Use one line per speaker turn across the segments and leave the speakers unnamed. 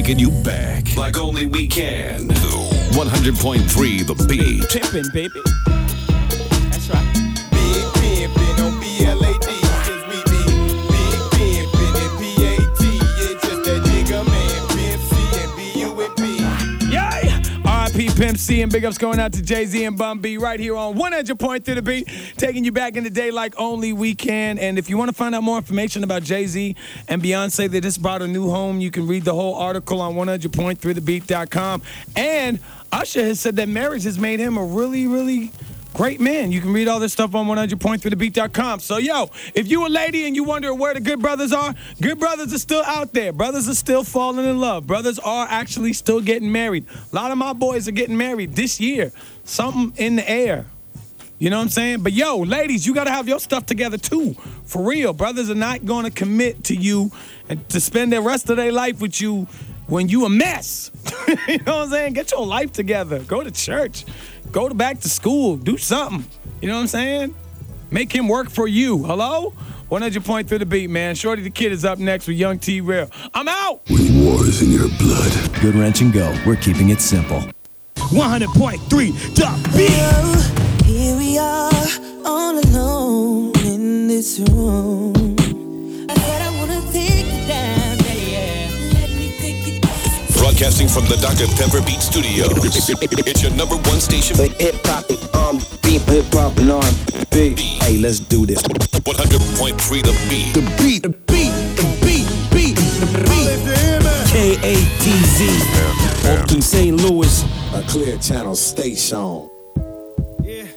taking you back like only we can. 100.3 The Beat.
Pimpin', baby. That's right.
Big pimpin' on BLAD, cause we be big pimpin' and PAT. It's just that nigga man, Pimp C and B-U-M-P.
Yay! R.I.P. Pimp C and big ups going out to Jay-Z and Bun B right here on 100.3 The Beat, taking you back in the day like only we can. And if you want to find out more information about Jay-Z and Beyonce, they just bought a new home. You can read the whole article on 100.3thebeat.com. And Usher has said that marriage has made him a really, really great man. You can read all this stuff on 100.3thebeat.com. So, yo, if you a lady and you wonder where the good brothers are still out there. Brothers are still falling in love. Brothers are actually still getting married. A lot of my boys are getting married this year. Something in the air. You know what I'm saying? But, yo, ladies, you got to have your stuff together, too. For real. Brothers are not going to commit to you and to spend the rest of their life with you when you a mess. You know what I'm saying? Get your life together. Go to church. Go back to school. Do something. You know what I'm saying? Make him work for you. Hello? 100.3 The Beat, man. Shorty the Kid is up next with Young T Real. I'm out!
When war is in your blood.
Good Wrench and Go. We're keeping it simple.
100.3 The Beat!
Oh, here we are, all alone in this room. I said I wanna take you down, yeah. Let me take it down.
Broadcasting from the Dr. Pepper Beat Studio. It's your number one station.
Hip hop, beat, hip hop, and R&B. Hey, let's do this.
100.3 The Beat.
The beat, the beat, the beat, beat, the beat. K-A-T-Z. Oakland, St. Louis.
A clear channel station.
Yeah.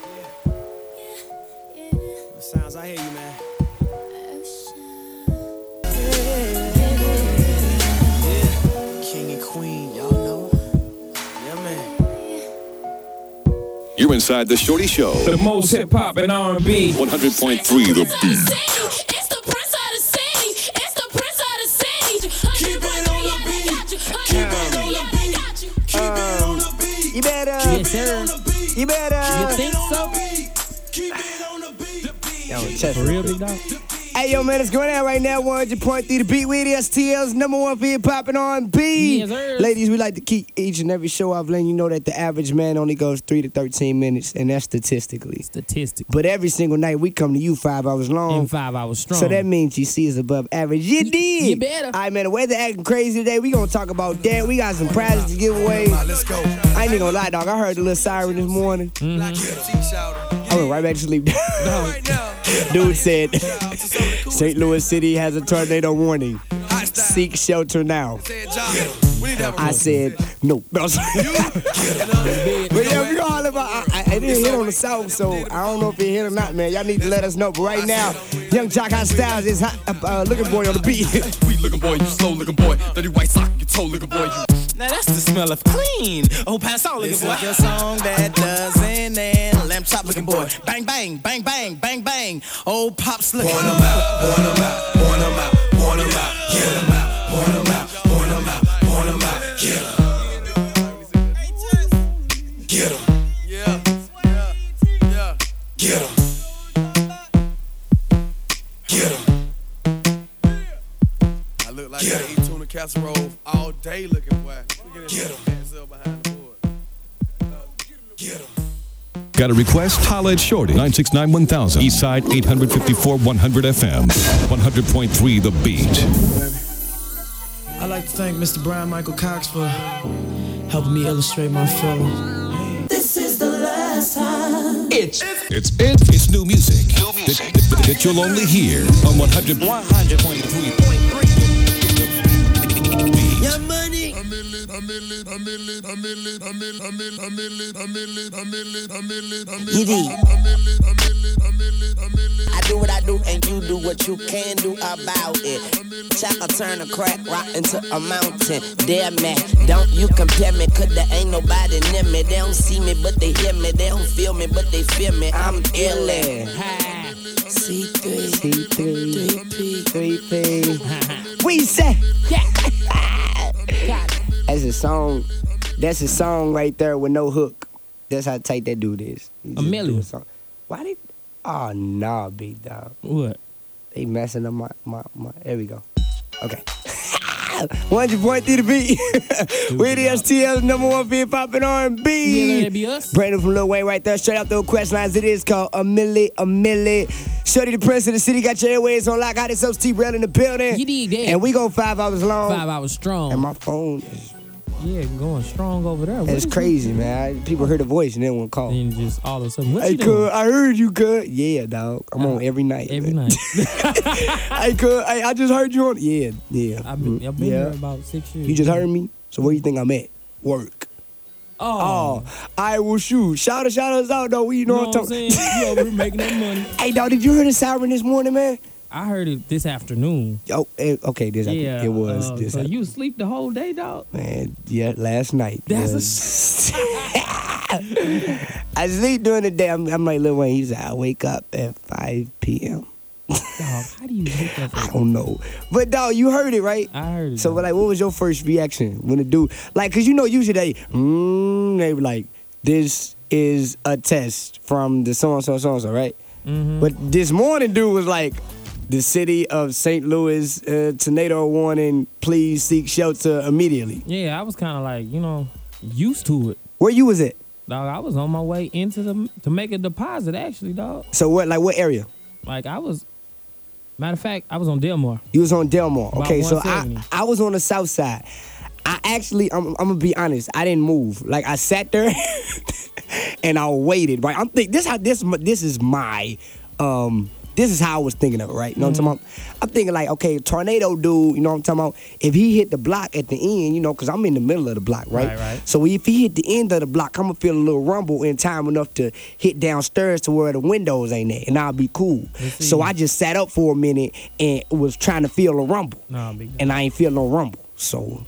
Sounds, I hear you, man. King and Queen, y'all know. Yeah, man.
You're inside the Shorty Show.
The most hip hop and R&B.
100.3 The Beat.
It's the prince of the city. It's the prince of the city. Keep it on the beat. Keep it on the beat. Keep it on the beat.
You better.
Yes, sir.
You better.
You think so?
Yo, for real, big dog. Hey, yo, man, it's going on right now. 100.3 The Beat with STL's number one for hip hop and R&B.
Yes, sir.
Ladies, we like to keep each and every show off letting you know that the average man only goes 3 to 13 minutes, and that's statistically. But every single night we come to you 5 hours long.
And 5 hours strong.
So that means GC is above average. You did.
You better.
All right, man, the weather acting crazy today. We gonna talk about that. We got some prizes to give away.
Let's go.
I ain't even gonna lie, dog. I heard the little siren this morning. I went right back to sleep. Dude said, St. Louis City has a tornado warning. Seek shelter now. I said, no. But yeah, we all about. I didn't hit on the South, so I don't know if it hit or not, man. Y'all need to let us know. But right now, Young Jock Hot Styles is hot, looking boy on the beat.
Sweet looking boy, you slow looking boy. Dirty white sock, you toe looking boy.
Now that's the smell of clean. Oh, pass on, looking boy. It's like a song that doesn't end. Lamb chop looking boy. Bang, bang, bang, bang, bang, bang. Oh, pops looking.
Point 'em out, point 'em out, point 'em out, point 'em out, get 'em out, point 'em out, point 'em out, point 'em out, get 'em. Get 'em. Yeah. Get 'em. Get 'em. I look like I eat tuna casserole all day looking boy. Get 'em. Behind the board. Get 'em.
Got a request? Holla at Shorty. 969-1000. Eastside 854-100 FM. 100.3 The Beat.
I'd like to thank Mr. Brian Michael Cox for helping me illustrate my film.
This is the last time.
It's new music. That you'll only hear on 100.3.
Your money.
I do what I do and you do what you can do about it. Chaka turn a crack rock into a mountain. Damn man, don't you compare me, cause there ain't nobody near me. They don't see me but they hear me. They don't feel me but they feel me. I'm illin'.
C3, 3P. We say. That's a song right there with no hook. That's how tight that dude is.
A million.
Why did? Oh nah, big dog.
What?
They messing up my. There we go. Okay. 100.3 the beat. We're the STL #1 beat poppin' R&B.
Yeah, that'd be us.
Brandon from Lil Wayne right there, straight out the request lines. It is called A Milli. Shorty the Prince of the City got your airways on lock. Got this up Steve Rell in the building.
You dig that.
And we go 5 hours long.
5 hours strong.
And my phone is
going strong over there.
it's crazy, man. People heard the voice and they want to call.
And just all of a sudden, what
Hey,
you doing?
cuz, I heard you, cuz. Yeah, dog. I'm on every night.
Every
man.
night.
Hey, cuz, hey, I just heard you on. Yeah.
I've been here about 6 years.
You just heard me? So where you think I'm at? Work.
Oh.
I will shoot. Shout us out, though. You know what I'm
saying?
talking
You over here making that money.
Hey, dog, did you hear the siren this morning, man?
I heard it this afternoon.
Oh, okay, this
Yeah.
it was this.
So you sleep the whole day, dog?
Man, yeah, last night.
That's
I sleep during the day. I'm like Lil Wayne. He's like, I wake up at 5 p.m.
Dog, how do you wake up?
I don't know. But, dog, you heard it, right?
I heard it.
So, like, what was your first reaction when the dude, like, because you know, usually they were like, this is a test from the so-and-so, right?
Mm-hmm.
But this morning, dude was like, the city of St. Louis, tornado warning, please seek shelter immediately.
Yeah, I was kind of like, used to it.
Where you was at?
Dog, I was on my way to make a deposit, actually, dog.
So, what area?
Like, matter of fact, I was on Delmore.
You was on Delmore.
About
Okay, so
170.
I was on the south side. I actually, I'm gonna be honest, I didn't move. Like, I sat there and I waited, right? I'm thinking, this is how I was thinking of it, right? You know what I'm talking about? I'm thinking like, okay, tornado dude, you know what I'm talking about? If he hit the block at the end, because I'm in the middle of the block, right?
Right.
So if he hit the end of the block, I'm going to feel a little rumble in time enough to hit downstairs to where the windows ain't at, and I'll be cool. So I just sat up for a minute and was trying to feel a rumble.
Nah, big
and I ain't feel no rumble. So